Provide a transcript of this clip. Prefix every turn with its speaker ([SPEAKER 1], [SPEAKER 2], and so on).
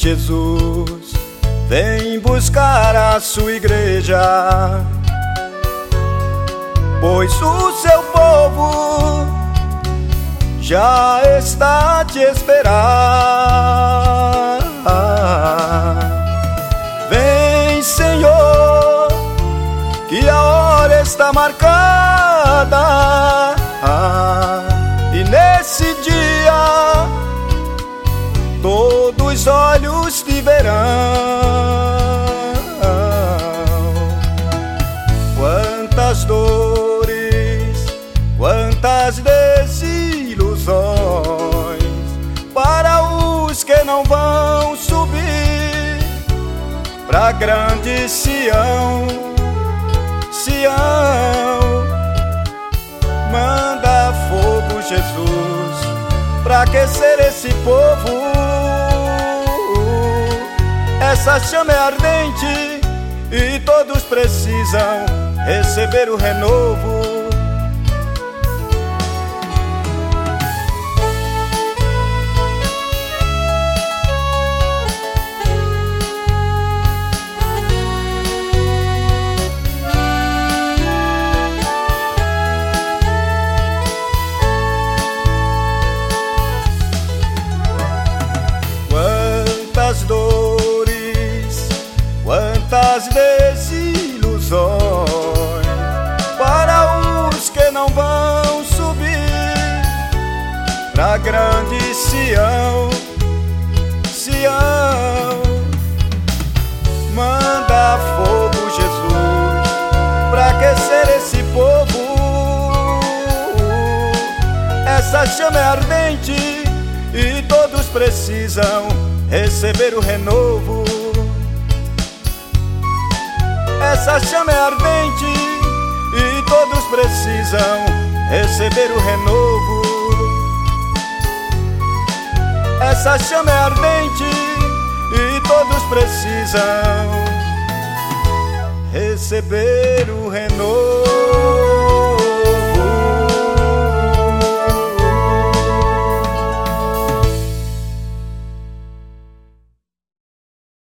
[SPEAKER 1] Jesus vem buscar a sua igreja, pois o seu povo já está a te esperar. Vem, Senhor, que a hora está marcada, e nesse dia todos os olhos te verão. Quantas dores, quantas desilusões para os que não vão subir pra grande Sião. Sião, manda fogo, Jesus, pra aquecer esse povo. Essa chama é ardente e todos precisam receber o renovo. Quantas dores, quantas desilusões para os que não vão subir pra grande Sião. Sião, manda fogo, Jesus, pra aquecer esse povo. Essa chama é ardente e todos precisam receber o renovo. Essa chama é ardente e todos precisam receber o renovo. Essa chama é ardente e todos precisam receber o renovo.